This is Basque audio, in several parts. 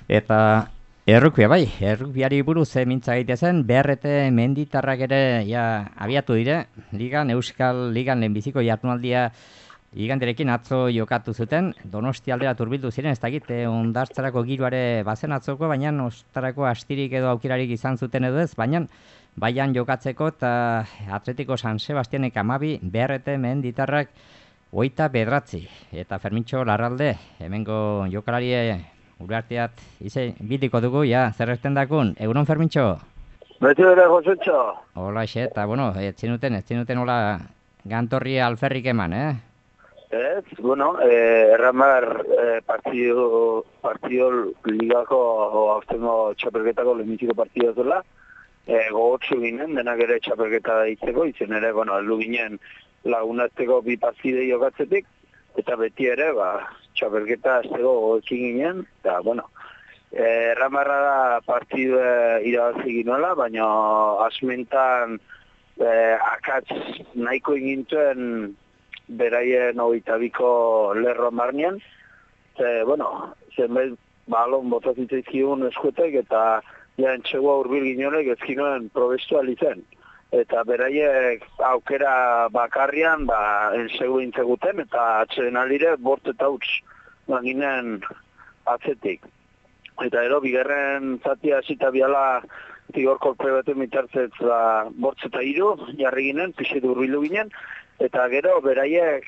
Eta errukbia bai, errukbiari buruz mintza egitezen, BRT menditarrak ere abiatu dire, Euskal Ligan lehenbiziko jardunaldia iganderekin atzo jokatu zuten, Donosti aldera turbildu ziren, ez dakit, ondartzarako giroare bazen atzoko, baina ostarako astirik edo aukerarik izan zuten edo ez, baina baian jokatzeko eta Atletico San Sebastianek 12, BRT menditarrak 29, eta Fermintxo Larralde, hemengo jokalari Uriarteat bitiko dugu, zer ezten dakun, egunon Fermintxo? Beti ere, Josutxo. Hola, eta, bueno, ez zinuten hola gantorri alferrik eman, Ez, bueno, erramar partido ligako aurtengo txapelketako lehenbiziko partido zela, gogotsu ginen, denak ere txapelketa daitzeko, izen ere, bueno, heldu ginen lagunazteko bi partidei jokatzetik, eta beti ere, txapelketa azteko gogoekin ginen, eta, bueno, erramarra da partidu irabazi ginoela, baina asmentan akatz nahiko egintuen beraien 22ko lerro marnean, bueno, zenbait balon botazitzaizkigun eskuetek eta entxegua urbil ginonek ezkinoen probestu alizen. Eta beraiek aukera bakarrian entsegu intzeguten eta atxeden aldire bort eta huts ginen atzetik. Eta ero, bigarren zatia hasita biala tigor kolpe bete mitartzetz bortz eta hiru jarri ginen, pixet urbilu ginen, eta gero beraiek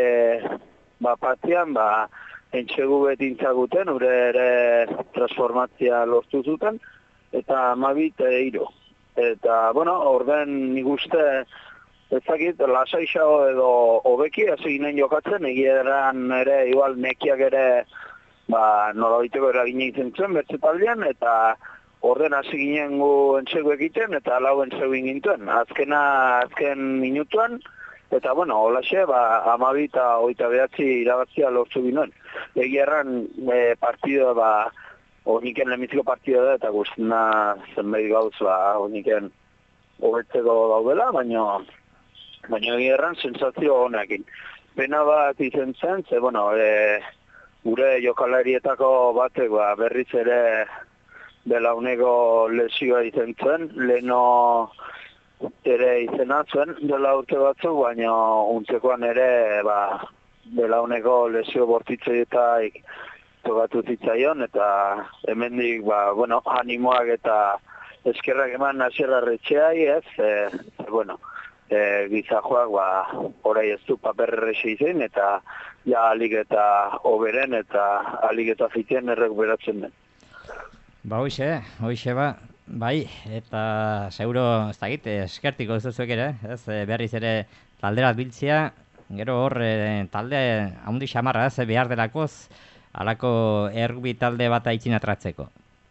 patian entsegu beti intzaguten, ure ere transformatzia lortu zuten, eta 12-3. Eta, bueno, orden nik uste ezakit, lasaixago edo hobeki, hasi ginen jokatzen, egieran ere, igual nekiak ere nolabaiteko eragine egiten zuen, bertzetaldean, eta orden hasi ginen gu entsegu egiten, eta lau entsegu gintuen. Azken minutuan, eta, bueno, holaxe, 12 eta 29 irabazia lortu ginen. Egierran partidua, honiken lehenbiziko partidua da, eta guztina zenbait gauz, honiken hobetzeko daudela, baina egierran sensazio honekin. Pena bat izen zen, ze, bueno, gure jokalarietako batek berriz ere belauneko lesioa izen zen, leheno ere izena zuen dela urte batzuk, baina untzekoan ere belauneko lesio bortitzeetaik tokatu zitzaion, eta hemendik animoak eta eskerrak eman Asier Arretxeai, bueno, gizajoak orai ez du paperrerrexe izen, eta alik eta oberen eta alik eta fitien errekuperatzen den. Hoxe bai, eta seguro, ez dakit, eskertiko ez duzuek ere, berriz ere talderat biltzia, gero hor talde haundi xamarra behar delakoz, halako errugbi talde bat aitzin atratzeko.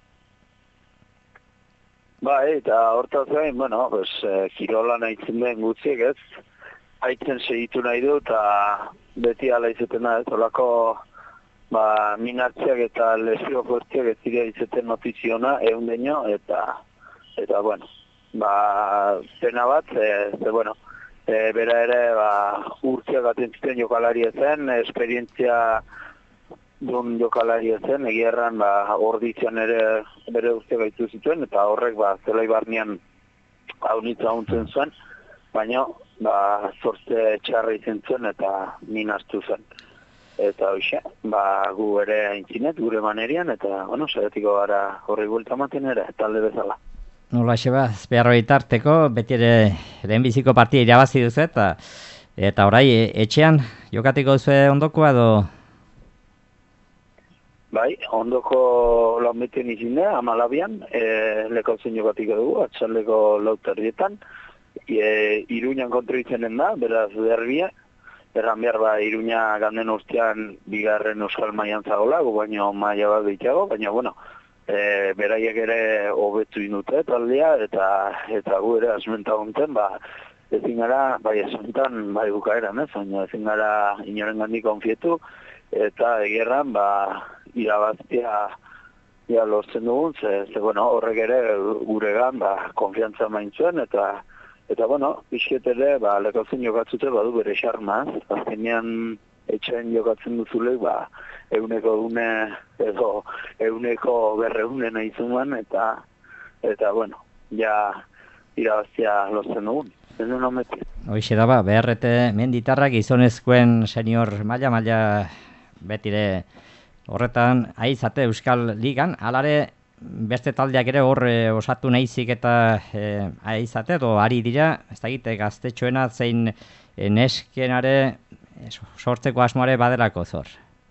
Eta hortaz gain, bueno, kirolan aitzen den gutziek ez, aitzen segitu nahi du, eta beti ala izaten da ez, holako minartziak eta lesio fuertziak ez dira izaten notiziona, deño, eta bueno, pena bat, bueno, bera ere urtziak atentziten jokalari ezen, esperientzia dun jokalari ezen, egierran ordizian ere bere urtziak gaitu zituen, eta horrek zelai barnean haunitza hauntzen zuen, baina zorte txarra izen zuen eta minaztu zen. Eta hoxe, gu ere aintzinet, gure manerian, eta, bueno, saretiko gara horri buelta maten ere, talde bezala. Nola, behar hori tarteko, beti ere lehenbiziko partia irabazi duzu, eta orai, etxean, jokatiko duzu ondokoa edo? Bai, ondoko lanbeten izine, 12an, lekautzen jokatiko dugu, atxaldeko lauterrietan, Iruñan kontroitzenen da, beraz derbia, erran behar Iruña ganden urtean bigarren Euskal Maian zagola, baina maia bat behitiago, baina, bueno, beraiek ere hobetu indute taldea, eta gu ere asmenta gonten, ezin gara, asmentan, bukaeran, baina ezin gara inoren gandik konfietu, eta egerran, irabaztia lortzen dugun, ze bueno, horrek ere guregan, konfiantza maintzuen, eta bueno, pixket ere, lekautzen jokatzute badu bere xarma, azkenean etxean jokatzen duzulek, ba, euneko edo euneko berreune nahi zuman, eta bueno, ja irabaztia lortzen dugun. Ez duen ometi. Hoixe da ba, BRT Menditarrak gizonezkoen senior maila betire horretan aizate Euskal Ligan, alare beste taldeak ere hor osatu nahizik eta aizate, edo ari dira, ez da egite gaztetxoena zein neskenare sortzeko asmoare badelako zor.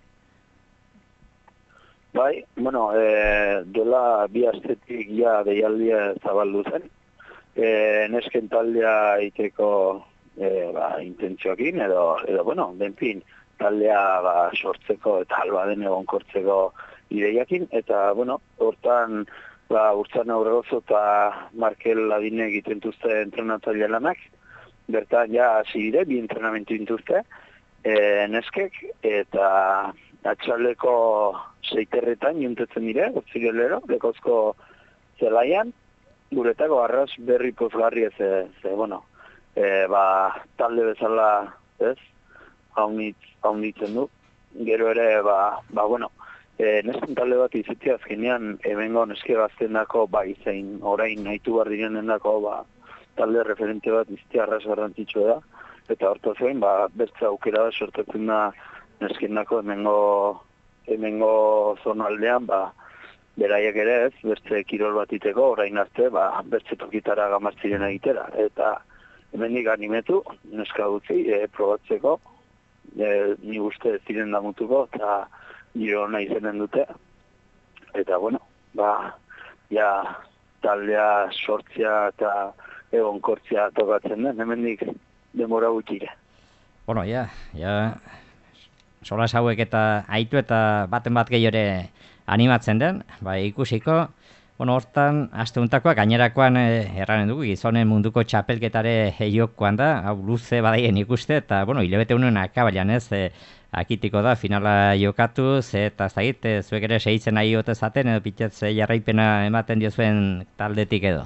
Bai, bueno, duela bi astetik ja deialdia zabaldu zen. Nesken taldea iteko intentzioakin, edo bueno, benpin, taldea sortzeko eta albaden egonkortzeko ideiakin, eta, bueno, hortan Urtzana Aurregozo eta Markel Ladine egiten duzte entrenatzaile lanak, bertan ja hasi dire, bi entrenamentu intuzte, neskek, eta atxaleko seiterretan juntetzen dire, otzirelero, lekozko zelaian, guretako arras berri pozgarri bueno, talde bezala, ez, haunitzen du, gero ere, bueno, nesken talde bat izitzea azkenean, hemengo neske gazten dako, zein orain nahitu behar direnen dako, talde referente bat izitzea arras garrantzitsua da, eta hortu zein, bertza aukera da sortatzen da nesken dako hemengo zonaldean, beraiek ere ez, bertze kirol bat iteko, orain arte, bertze tokitara gamartziren egitera. Eta hemendik animetu, neska gutzi, probatzeko, ni uste ez ziren damutuko, eta giro ona izenen dute. Eta, bueno, ja taldea sortzea eta egonkortzea tokatzen den, hemendik denbora gutxire. Bueno, ja, solas hauek eta aitu eta baten bat gehiore animatzen den, ikusiko, bueno, hortan, asteuntakoak, gainerakoan erranen dugu, gizonen munduko txapelketare jokoan da, hau luze badaien ikuste, eta, bueno, hilabete honen akabailan ez, akitiko da, finala jokatuz, eta ez da git, zuek ere segitzen nahi ote zaten, edo pitzetze jarraipena ematen diozuen taldetik edo.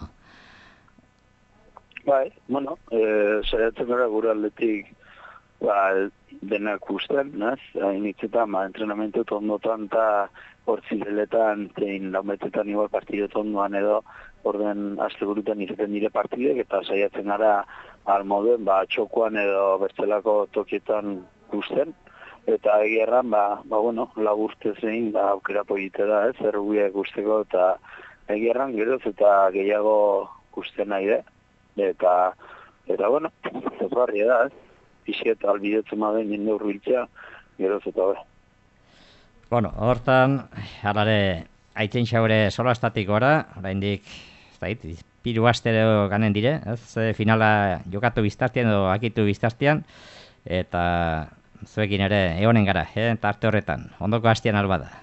Bueno, saiatzen gara gure aldetik, denak usten, naz? Hainitzetan, entrenamentu ondotan eta hortzireletan, zein laumetetan igual partido ondoan edo, orden asteburutan izaten dire partidek, eta saiatzen gara almoduen, txokoan edo bertzelako tokietan gusten, eta egierran, bueno, laburte zein, aukera poite da, ez, errubiak gusteko, eta egierran geroz eta gehiago gusten nahi de, eta bueno, zezbarria da, ez. Pixiet albidetzen maden jende urbiltzea, geroz eta be. Bueno, hortan, alare, aitzen xaure solastatik gora, oraindik, ez da hit, piru astero ganen dire, ez, finala jokatu biztartian edo akitu biztartian, eta zuekin ere egonen gara, tarte horretan, ondoko hastian alba da.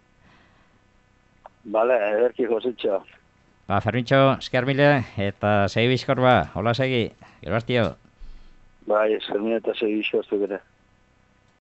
Bale, ederki gozitxo. Fermintxo, esker mile, eta segi bizkor hola segi, gero hastio. Esker mile eta segi bizkor zuk ere.